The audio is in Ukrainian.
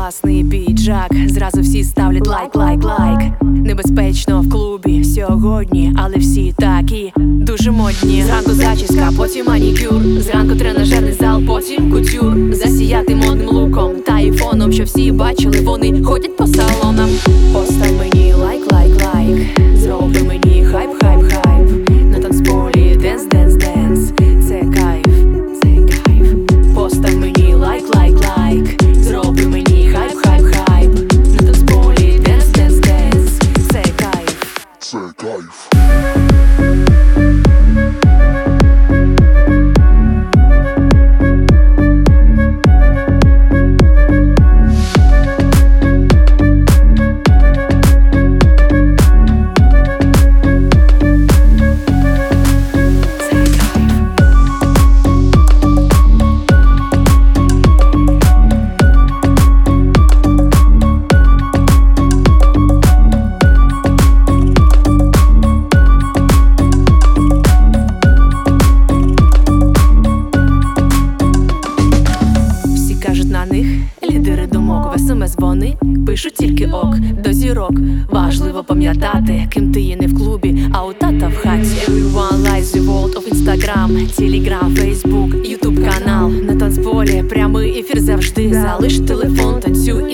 класний піджак, зразу всі ставлять лайк, лайк, лайк. Небезпечно в клубі сьогодні, але всі такі дуже модні. Зранку зачіска, потім манікюр, зранку тренажерний зал, потім кутюр. Засіяти модним луком та айфоном, що всі бачили, вони ходять по салонам. Постав мені лайк, лайк, лайк, зроби мені хайп, хайп, хайп. На танцполі денс, денс, денс, це кайф, це кайф. Постав мені лайк, лайк, лайк, зроби мені хайп, хайп, хайп. На танцполі денс, денс, денс, це кайф, це кайф. на них лідери думок, в СМС вони пишуть тільки ок до зірок. Важливо пам'ятати, ким ти є не в клубі, а у тата в хаті. Everyone likes the world of Instagram, Telegram, Facebook, YouTube канал. На танцполі прямий ефір завжди. Залиш телефон, танцюй